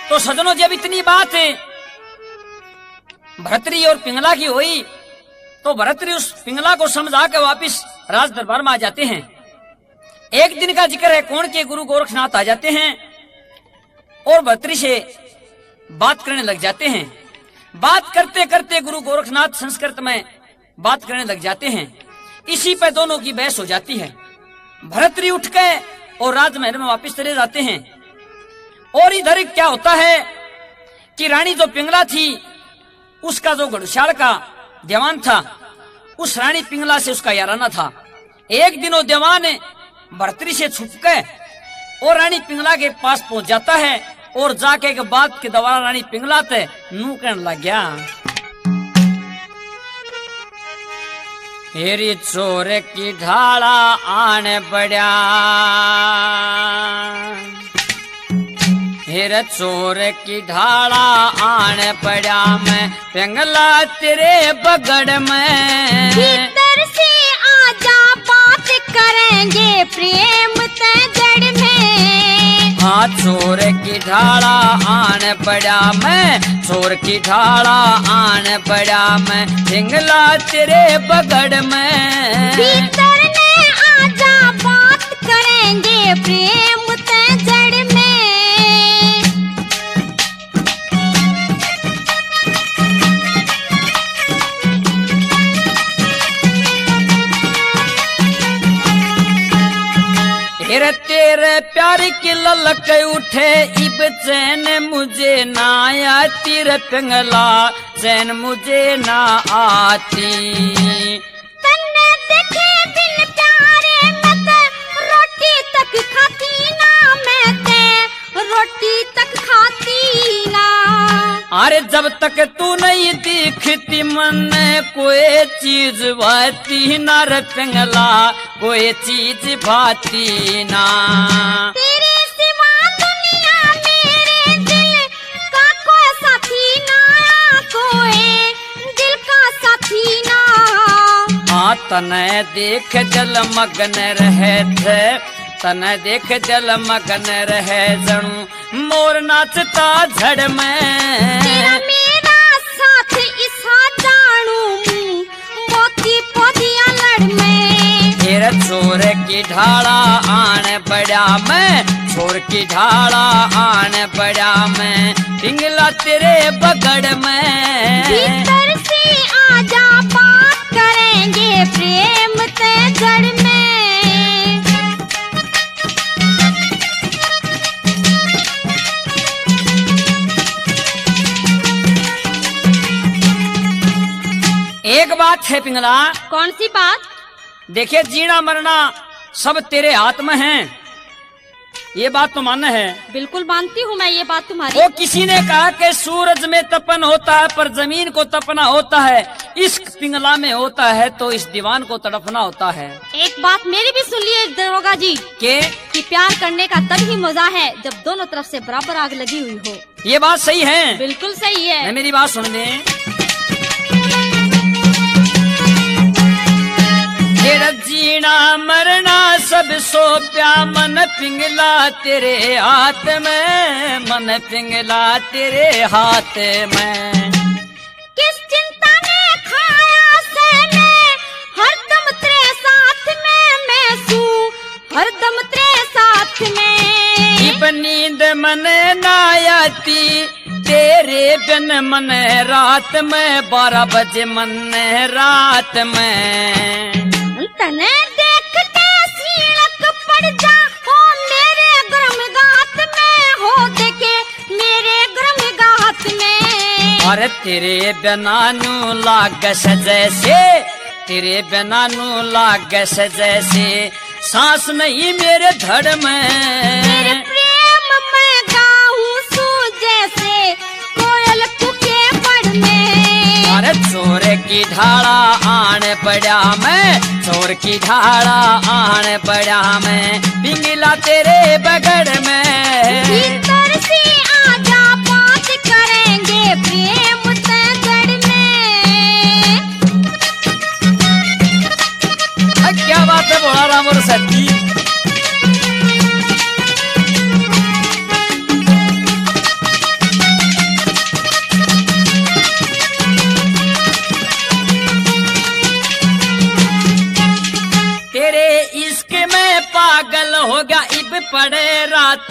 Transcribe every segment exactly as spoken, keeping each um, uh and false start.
तो सजनों जब इतनी बात भरतरी और पिंगला की हुई तो भरतरी उस पिंगला को समझा के वापिस राज दरबार में आ जाते हैं। एक दिन का जिक्र है, कौन के गुरु गोरखनाथ आ जाते हैं और भरतरी से बात करने लग जाते हैं। बात करते करते गुरु गोरखनाथ संस्कृत में बात करने लग जाते हैं। इसी पे दोनों की बहस हो जाती है। भरतरी उठ गए और राजमहल में वापस चले जाते हैं। और इधर क्या होता है कि रानी जो पिंगला थी उसका जो घड़शाल का दीवान था, उस रानी पिंगला से उसका याराना था। एक दिन वो दीवान भरतरी से छुप गए और रानी पिंगला के पास पहुंच जाता है और जाके के बाद के दोबारा रानी पिंगला ते नू कहने लग गया, हेरी चोर की ढाला आने पड़ा, हेरे चोर की ढाला आने पड़ा, मैं पिंगला तेरे बगड़ में भीतर से आजा बात करेंगे प्रेम ते जड़ में। हाँ चोर की ढाला आने पड़ा, मैं चोर की ढाला आने पड़ा, मैं पिंगला तेरे बगड़ में। भीतर ने आजा बात करेंगे प्रेम ते जड़ में। तेरे तेरे प्यार की ललक उठे इब चैन मुझे ना आती रे पिंगला, चैन मुझे ना आती। तन्ने देखे बिन प्यारे मैं ते रोटी तक खाती ना, मैं ते रोटी तक खाती ना। अरे जब तक तू नहीं दिखती मन कोई चीज भाती ना रे पिंगला, कोई चीज भाती ना। तेरे सिवा दुनिया मेरे दिल का कोई साथी ना, कोई दिल का साथी ना। हाँ तने देख जल मगन रहे थे, तने देख जल मगन रहे जणू मोर नाचता झड़ में। तेरा मेरा साथ इसा जानू मोती पोदिया लड़ में। तेरे चोर की ढाला आने पड़ा, मैं चोर की ढाला आने पड़ा, मैं पिंगला तेरे बगड़ में। भीतर से आजा बात करेंगे प्रेम ते जड़ में। एक बात है पिंगला, कौन सी बात? देखिए जीना मरना सब तेरे हाथ में है, ये बात तो मानना है। बिल्कुल मानती हूँ मैं ये बात तुम्हारी। वो किसी ने कहा कि सूरज में तपन होता है पर जमीन को तपना होता है, इश्क पिंगला में होता है तो इस दीवान को तड़पना होता है। एक बात मेरी भी सुन लिए दरोगा जी के कि प्यार करने का तब ही मजा है जब दोनों तरफ से बराबर आग लगी हुई हो। ये बात सही है, बिल्कुल सही है। मेरी बात सुन दे। तेरा जीना मरना सब सौंपया मन पिंगला तेरे हाथ में, मन पिंगला तेरे हाथ में। किस चिंता ने खाया से मैं हरदम तेरे साथ में, मैं सू हरदम तेरे साथ में। इब नींद मन ना आती तेरे बिन मन रात में, बारह बजे मन रात में। तने देखते सीलक पड़ जा हो मेरे गर्म गात में, हो देखे मेरे गर्म गात में। अरे तेरे बिना नू लागस जैसे, तेरे बिना नू लागस जैसे सांस नहीं मेरे धड़ में। तेरे प्रेम में गाऊं सू जैसे कोयल कुके पड़ में। अरे चोर की ढाला आन पड़ा, मैं चोर की ढाला आन पड़ा, मैं पिंगला तेरे बगड़ में। भीतर से आजा बात करेंगे प्रेम ते जड़ में। क्या बात है बोला राम और सती।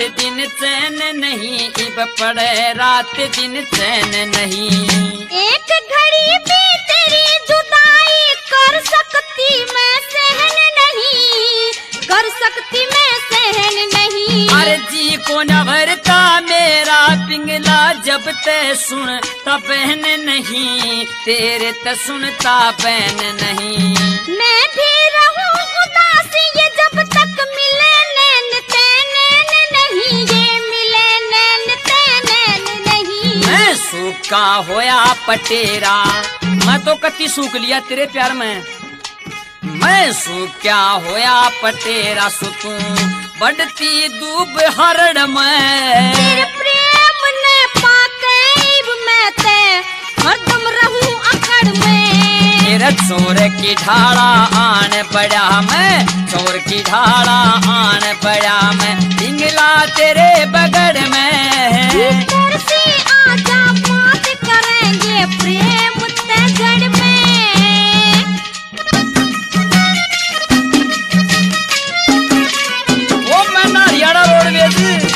दिन चैन नहीं, इब पड़े रात दिन चैन नहीं। एक घड़ी भी तेरी जुदाई कर सकती मैं सहन नहीं, कर सकती मैं सहन नहीं। अरे जी को न भरता मेरा पिंगला, जब ते सुनता बहन नहीं, तेरे ते सुनता बहन नहीं। मैं भी रहूं उदास ये जब तक मिले नैन तैन नहीं, ये मिले नैन तैन नहीं। मैं सूखा होया पटेरा, मैं तो कति सूख लिया तेरे प्यार में। मैं सूखा होया पटेरा, सुतू बढ़ती दूब हरड़ में। तेरे प्रेम ने पाके मैं ते हरदम रहूं अकड़ में। तेरे चोर की ढाला आन पड़ा मैं, चोर की ढाला आन पड़ा मैं, पिंगला तेरे बगड़ में। भीतर से आजा बात करेंगे प्रेम ते जड़ में। ओ मैं नारियाड़ा रोडवेज।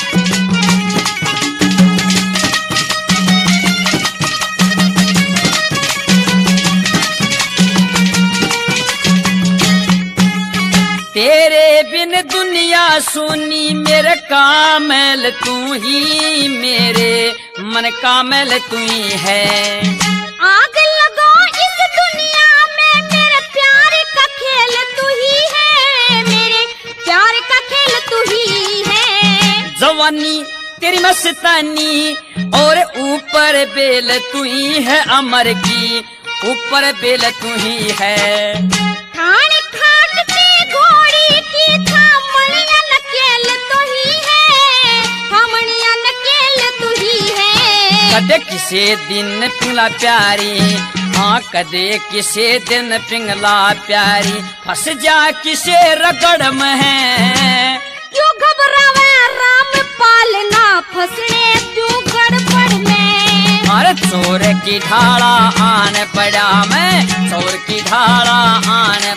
तेरे बिन दुनिया सुनी, मेरे कामल तू ही, मेरे मन कामल तू ही है। आग लगो इस दुनिया में, मेरे प्यार का खेल तू ही है, मेरे प्यार का खेल तू ही है। जवानी तेरी मस्तानी और ऊपर बेल तू ही है, अमर की ऊपर बेल तू ही है। खाने खाटते घोड़ी की थामणिया नकेल तू ही है, थामणिया नकेल तू ही है। कदे किसे दिन पिंगला प्यारी, हाँ कदे किसे दिन पिंगला प्यारी, फंस जा किसे रगड़ में है। क्यों घबरावे राम पालना, फसने क्यों गड़बड़ में। अरे चोर की ढाला आन पड़ा मैं, चोर की ढाला आन